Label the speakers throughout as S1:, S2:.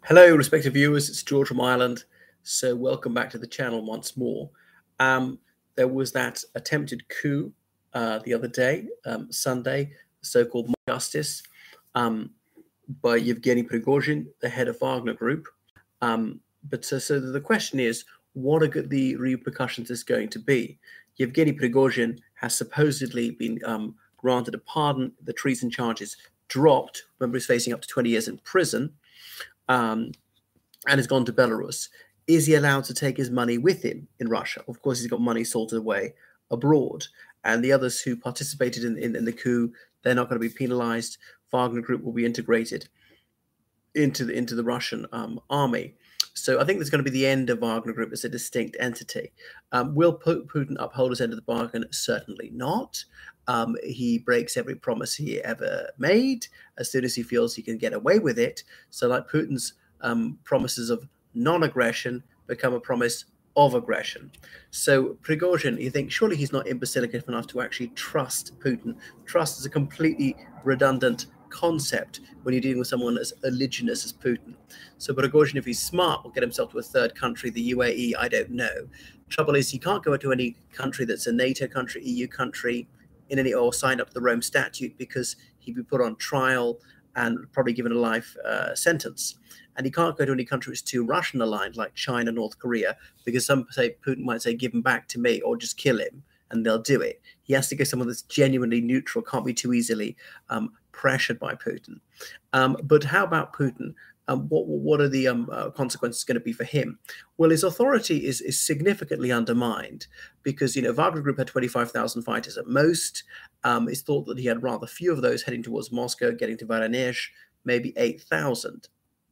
S1: Hello, respected viewers. It's George from Ireland. So, welcome back to the channel once more. Um, there was that attempted coup the other day, Sunday, the so-called Justice, um, by Yevgeny Prigozhin, the head of Wagner Group. But the question is, what are the repercussions is going to be? Yevgeny Prigozhin has supposedly been granted a pardon. The treason charges dropped. Remember, he's facing up to 20 years in prison. And has gone to Belarus. Is he allowed to take his money with him in Russia? Of course, he's got money salted away abroad. And the others who participated in the coup, they're not going to be penalized. Wagner Group will be integrated into the Russian army. So I think there's going to be the end of Wagner Group as a distinct entity. Will Putin uphold his end of the bargain? Certainly not. He breaks every promise he ever made as soon as he feels he can get away with it. So like Putin's promises of non-aggression become a promise of aggression. So Prigozhin, you think, surely he's not imbecilic enough to actually trust Putin. Trust is a completely redundant concept when you're dealing with someone as oliginous as Putin. So Prigozhin, if he's smart, will get himself to a third country, the UAE, I don't know. Trouble is, he can't go to any country that's a NATO country, EU country, or sign up to the Rome Statute, because he'd be put on trial and probably given a life sentence. And he can't go to any country that's too Russian aligned, like China, North Korea, because some say Putin might say, give him back to me or just kill him, and they'll do it. He has to go somewhere that's genuinely neutral, can't be too easily pressured by Putin. But how about Putin? What are the consequences going to be for him? Well, his authority is significantly undermined because, Wagner Group had 25,000 fighters at most. It's thought that he had rather few of those heading towards Moscow, getting to Voronezh, maybe 8,000.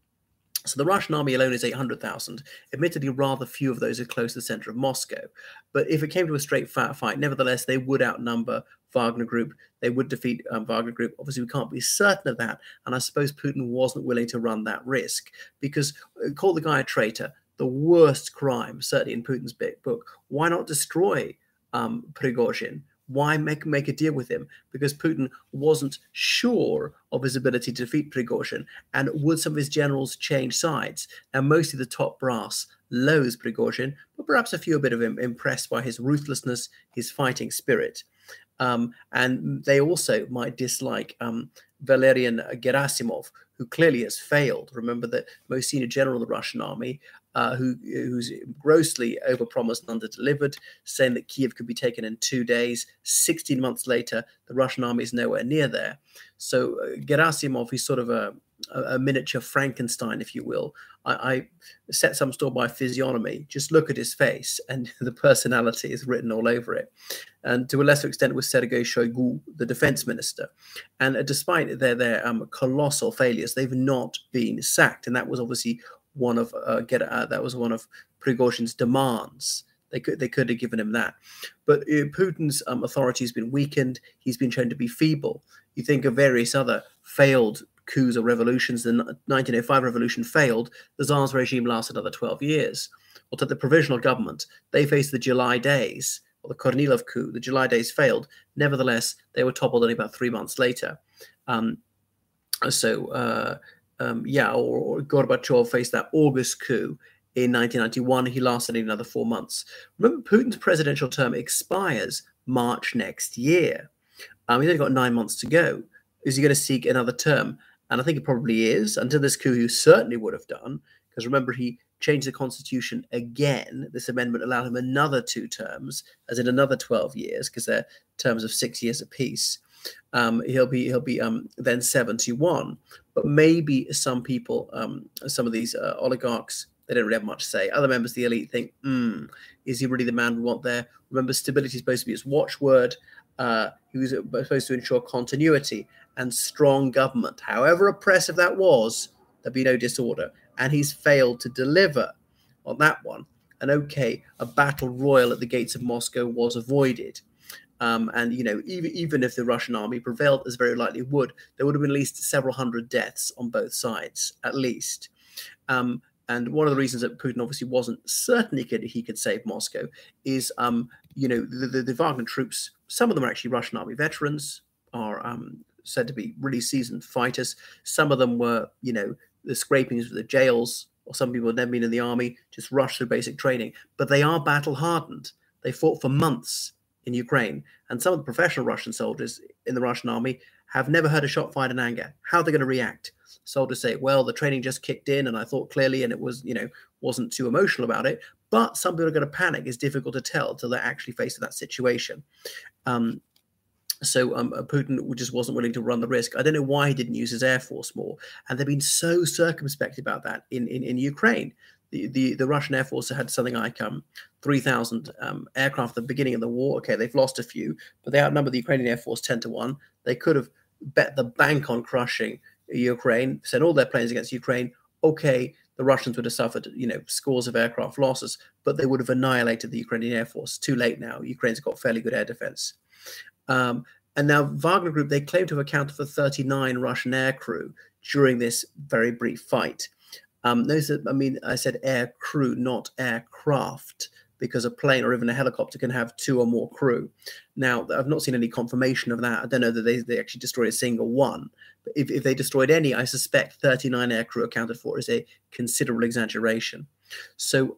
S1: So the Russian army alone is 800,000. Admittedly, rather few of those are close to the center of Moscow. But if it came to a straight fight, nevertheless, they would outnumber Wagner Group. They would defeat Wagner Group. Obviously, we can't be certain of that. And I suppose Putin wasn't willing to run that risk because call the guy a traitor, the worst crime, certainly in Putin's big book. Why not destroy Prigozhin? Why make a deal with him? Because Putin wasn't sure of his ability to defeat Prigozhin, and would some of his generals change sides? Now, mostly the top brass loathes Prigozhin, but perhaps a few a bit of him impressed by his ruthlessness, his fighting spirit. And they also might dislike Valerian Gerasimov, who clearly has failed. Remember, the most senior general of the Russian army, who's grossly overpromised and underdelivered, saying that Kiev could be taken in 2 days. 16 months later, the Russian army is nowhere near there. So Gerasimov is sort of a miniature Frankenstein, if you will. I set some store by physiognomy. Just look at his face, and the personality is written all over it. And to a lesser extent with Sergei Shoigu, the defense minister. And despite their colossal failures, they've not been sacked. And that was obviously one of Prigozhin's demands. They could have given him that. But Putin's authority has been weakened. He's been shown to be feeble. You think of various other failed coups or revolutions. The 1905 revolution failed. The Tsar's regime lasted another 12 years. Or to the provisional government, they faced the July days, or the Kornilov coup. The July days failed. Nevertheless, they were toppled only about 3 months later. Or Gorbachev faced that August coup in 1991. He lasted another 4 months. Remember, Putin's presidential term expires March next year. He's only got 9 months to go. Is he going to seek another term? And I think it probably is. Until this coup, he certainly would have done. Because remember, he changed the constitution again. This amendment allowed him another 2 terms, as in another 12 years, because they're terms of 6 years apiece. He'll be then 71. But maybe some people, some of these oligarchs, they don't really have much to say. Other members of the elite think, is he really the man we want there? Remember, stability is supposed to be his watchword. He was supposed to ensure continuity and strong government. However oppressive that was, there'd be no disorder. And he's failed to deliver on that one. And okay, a battle royal at the gates of Moscow was avoided. And, even if the Russian army prevailed, as very likely would, there would have been at least several hundred deaths on both sides, at least. And one of the reasons that Putin obviously wasn't certain he could save Moscow is, the Wagner troops, some of them are actually Russian army veterans, are said to be really seasoned fighters. Some of them were, the scrapings of the jails, or some people have never been in the army, just rush through basic training. But they are battle hardened. They fought for months in Ukraine. And some of the professional Russian soldiers in the Russian army have never heard a shot fired in anger. How are they going to react? Soldiers say, well, the training just kicked in and I thought clearly and it was, wasn't too emotional about it. But some people are going to panic. It's difficult to tell until they're actually faced with that situation. So Putin just wasn't willing to run the risk. I don't know why he didn't use his air force more. And they've been so circumspect about that in Ukraine. The Russian Air Force had something like 3,000 aircraft at the beginning of the war. Okay, they've lost a few, but they outnumber the Ukrainian Air Force 10-1. They could have bet the bank on crushing Ukraine, sent all their planes against Ukraine. Okay, the Russians would have suffered, scores of aircraft losses, but they would have annihilated the Ukrainian Air Force. Too late now. Ukraine's got fairly good air defense. And now Wagner Group, they claim to have accounted for 39 Russian air crew during this very brief fight. Notice that, I said air crew, not aircraft, because a plane or even a helicopter can have 2 or more crew. Now, I've not seen any confirmation of that. I don't know that they actually destroyed a single one. But if they destroyed any, I suspect 39 air crew accounted for is a considerable exaggeration. So,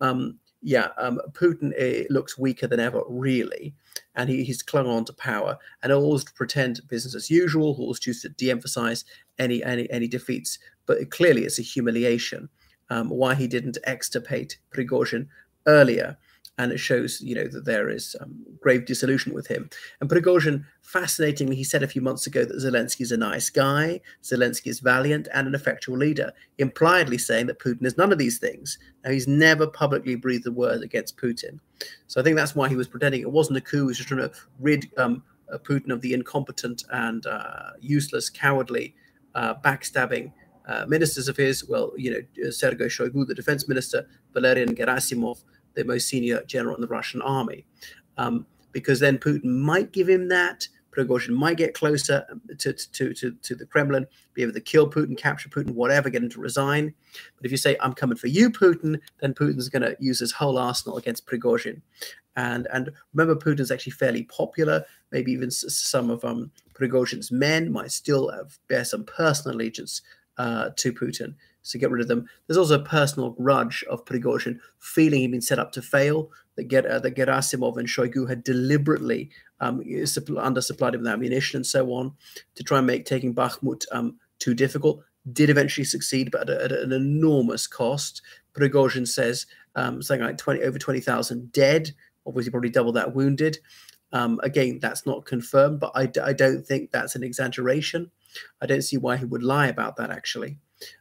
S1: Putin looks weaker than ever, really, and he's clung on to power and always pretend business as usual. Always choose to de-emphasize any defeats, but clearly it's a humiliation. Why he didn't extirpate Prigozhin earlier, and it shows that there is grave disillusion with him. And Prigozhin, fascinatingly, he said a few months ago that Zelensky is a nice guy, Zelensky is valiant and an effectual leader, impliedly saying that Putin is none of these things. Now, he's never publicly breathed a word against Putin. So I think that's why he was pretending it wasn't a coup. He was just trying to rid Putin of the incompetent and useless, cowardly, backstabbing ministers of his. Well, Sergei Shoigu, the defense minister, Valerian Gerasimov, the most senior general in the Russian army, because then Putin might give him that. Prigozhin might get closer to the Kremlin, be able to kill Putin, capture Putin, whatever, get him to resign. But if you say, I'm coming for you, Putin, then Putin's going to use his whole arsenal against Prigozhin. And remember, Putin's actually fairly popular. Maybe even some of Prigozhin's men might still bear some personal allegiance to Putin. So get rid of them. There's also a personal grudge of Prigozhin, feeling he'd been set up to fail, that Gerasimov and Shoigu had deliberately undersupplied him with ammunition and so on to try and make taking Bakhmut too difficult. Did eventually succeed, but at an enormous cost. Prigozhin says something like over 20,000 dead, obviously probably double that wounded. Again, that's not confirmed, but I don't think that's an exaggeration. I don't see why he would lie about that, actually.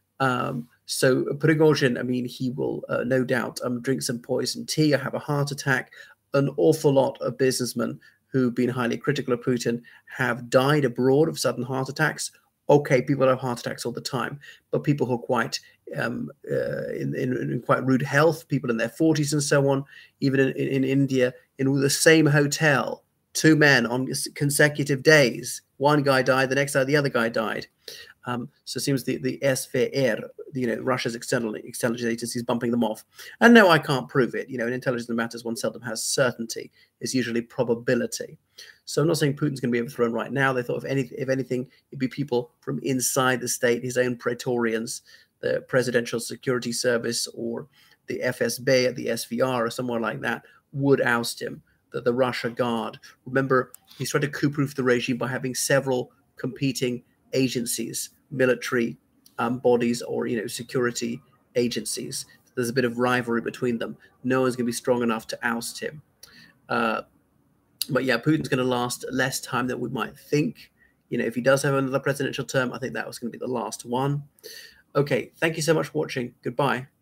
S1: So Prigozhin, he will no doubt drink some poison tea or have a heart attack. An awful lot of businessmen who've been highly critical of Putin have died abroad of sudden heart attacks. Okay, people have heart attacks all the time, but people who are quite in quite rude health, people in their 40s and so on, even in India, in the same hotel, 2 men on consecutive days. One guy died, the next day the other guy died. So it seems the SVR, Russia's external intelligence agency, is bumping them off. And no, I can't prove it. In intelligence matters, one seldom has certainty. It's usually probability. So I'm not saying Putin's going to be overthrown right now. They thought if anything, it'd be people from inside the state, his own Praetorians, the Presidential Security Service, or the FSB, the SVR, or somewhere like that, would oust him. The Russia Guard. Remember, he's tried to coup-proof the regime by having several competing agencies, military bodies, or security agencies. There's a bit of rivalry between them. No one's going to be strong enough to oust him. But yeah, Putin's going to last less time than we might think. If he does have another presidential term, I think that was going to be the last one. Okay, thank you so much for watching. Goodbye.